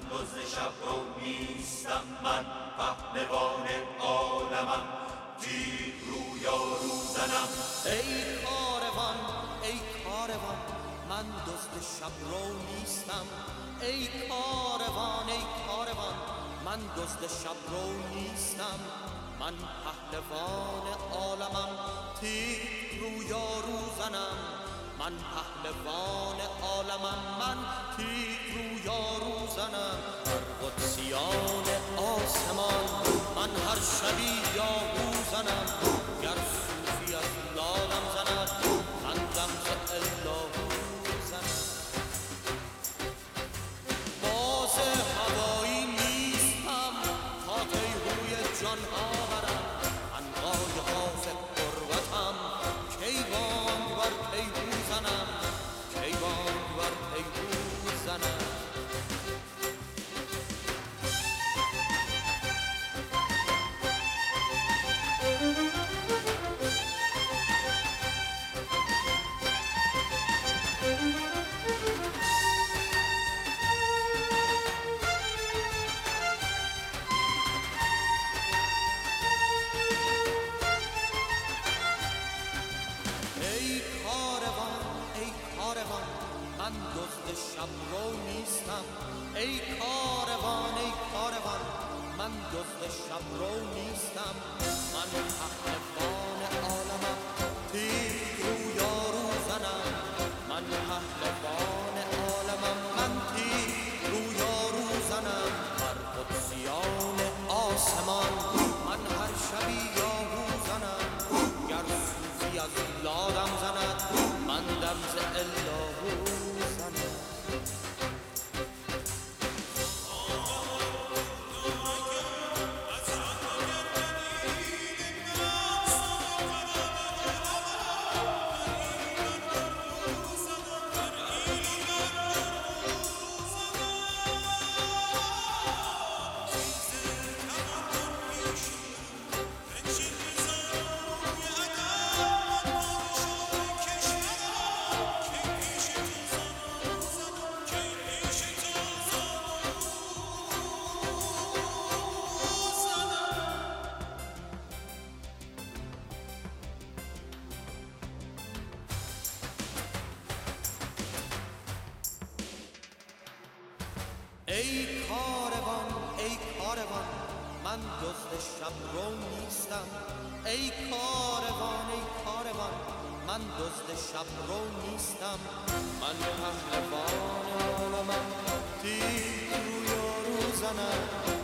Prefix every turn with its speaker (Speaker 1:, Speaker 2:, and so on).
Speaker 1: دزد شب رو نیستم، من پهلوان عالمم، تیر رو یارو زنم.
Speaker 2: ای کاروان ای کاروان من دزد شب رو نیستم. ای کاروان ای کاروان من دزد شب رو نیستم. من پهلوان عالمم، تیر رو یارو زنم. من پهلوان عالمم، من تیر رو یارو زنم. بر قدسیان آسمان من هر شبی یاهو زنم. گر صوفی از لادم زند، من دم ز اللهو زنم. باز هوایی نیستم تا تیهوی جانها برم. عنقای حاف قربتم، کی بانگ بر تیهو زنم، کی بانگ بر تیهو زنم. من دزد شب رو نیستم. ای کاروان ای کاروان من دزد شب رو نیستم. من پهلوان عالمم، تیر رو یارو زنم. من پهلوان عالمم، من تیر رو یارو زنم. بر قدسیان آسمان من هر شبی یاهو زنم. گر صوفی از لادم زند، من دم ز اللهو زنم. ای کاروان ای کاروان من دزد شب رو نیستم. ای کاروان ای کاروان من دزد شب رو نیستم. من پهلوان عالمم، تیر رو یارو زنم.